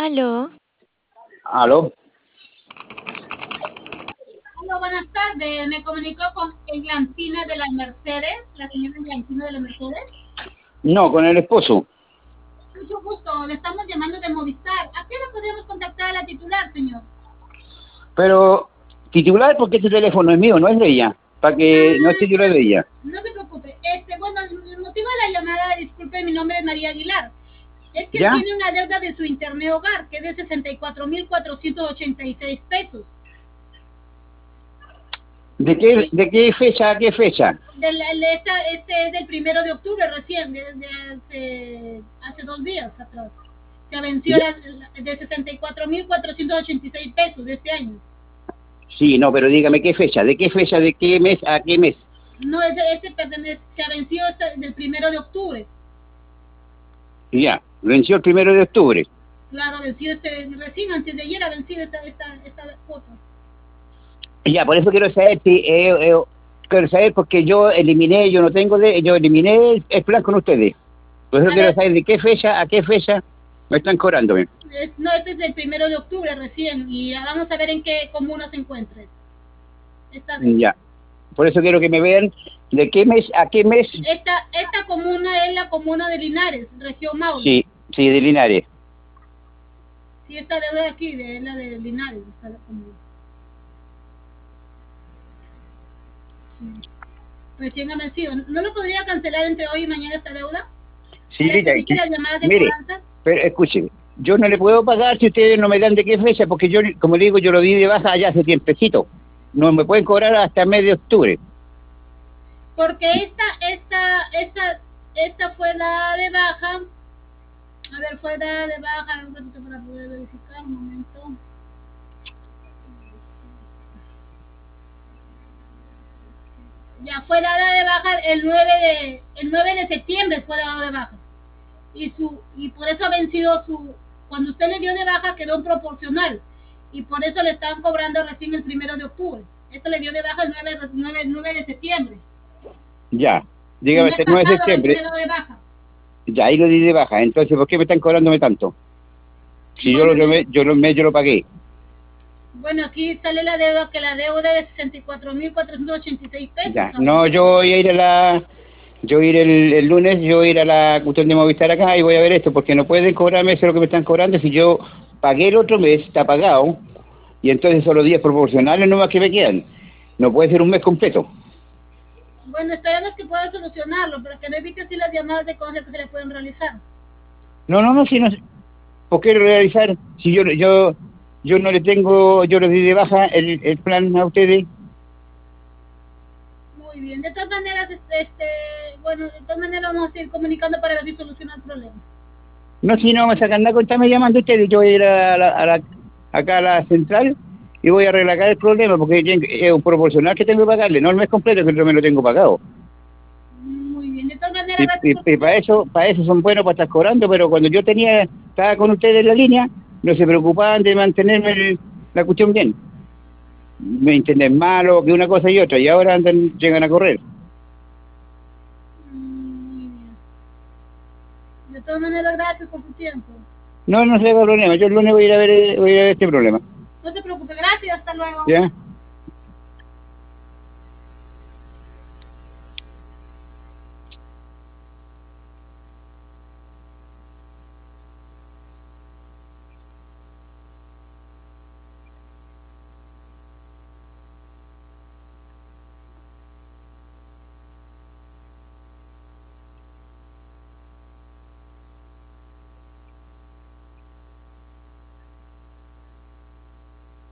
Aló, Aló. Hola, buenas tardes. Me comunico con Eglantina de las Mercedes, la señora Eglantina de las Mercedes. No, con el esposo. Mucho gusto. Le estamos llamando de Movistar. ¿A qué hora podríamos contactar a la titular, señor? Pero titular porque este teléfono es mío, no es de ella. Para que no es titular de ella. No se preocupe. Bueno, el motivo de la llamada, disculpe, mi nombre es María Aguilar. Es que él ¿Ya? tiene una deuda de su internet hogar, que es de 64.486 pesos. Y De qué fecha a qué fecha? este es del 1 de octubre recién, hace 2 días atrás. Se venció Ya. de 64.486 pesos de este año. Sí, no, pero dígame qué fecha, de qué mes a qué mes. No, ese se ha vencido del 1 de octubre. Ya, venció el 1 de octubre. Claro, venció recién antes de ayer ha vencido esta cuota. Ya, por eso quiero saber si quiero saber porque yo no tengo yo eliminé el plan con ustedes. Por eso A quiero ver, saber de qué fecha a qué fecha me están cobrando. no, este es del 1 de octubre recién y vamos a ver en qué comuna se encuentra esta deuda. Ya. Por eso quiero que me vean de qué mes a qué mes. Esta comuna es la comuna de Linares, región Maule. Sí, sí, de Linares. Sí, esta deuda de aquí, es la de Linares, está la comuna. Sí. Recién ha vencido. ¿No lo podría cancelar entre hoy y mañana esta deuda? Sí, Para que Lita, evite las llamadas de mire, cobranza. pero escuche, yo no le puedo pagar si ustedes no me dan de qué fecha, porque yo, como le digo, yo lo di de baja allá hace tiempecito. No me pueden cobrar hasta el mes de octubre. Porque esta fue la de baja. A ver, fue la de baja. Un ratito para poder verificar. Un momento. Ya fue dada de baja el 9 de septiembre fue dada de baja. Y por eso ha vencido cuando usted le dio de baja quedó en proporcional. Y por eso le están cobrando recién el 1 de octubre. Esto le dio de baja el 9 de septiembre. Ya, El dígame, mes hasta el 9 de pasado septiembre, le dio de baja. ya ahí lo di de baja. Entonces, ¿por qué me están cobrándome tanto? Si yo Bueno, yo lo pagué. bueno, aquí sale la deuda, que la deuda es de 64.486 pesos. Ya, no, yo voy a ir a yo voy a ir el lunes, yo voy a ir a la cuestión de Movistar acá y voy a ver esto, porque no pueden cobrarme eso lo que me están cobrando si yo pagué el otro mes, está pagado, y entonces son los días proporcionales nomás que me quedan. No puede ser un mes completo. Bueno, esperemos que pueda solucionarlo, pero que no evite así las llamadas de cosas que se le pueden realizar. No, no, no, si no, ¿por qué realizar? Si yo no le tengo, yo le di de baja el plan a ustedes. Muy bien, de todas maneras, bueno, de todas maneras vamos a seguir comunicando para ver si soluciona el problema. No, si no me sacan nada, están llamando ustedes, yo voy a ir acá a la central y voy a arreglar acá el problema, porque es un proporcional que tengo que pagarle, no el mes completo, que yo me lo tengo pagado. Muy bien, de todas maneras, gracias por Y para eso son buenos para estar cobrando, pero cuando estaba con ustedes en la línea, no se preocupaban de mantenerme la cuestión bien. Me entienden malo que una cosa y otra, y ahora llegan a correr. Muy bien. De todas maneras, gracias por su tiempo. No, no se haga problema, yo el lunes voy a ir a ver este problema. No se preocupe, gracias, hasta luego. ¿Ya?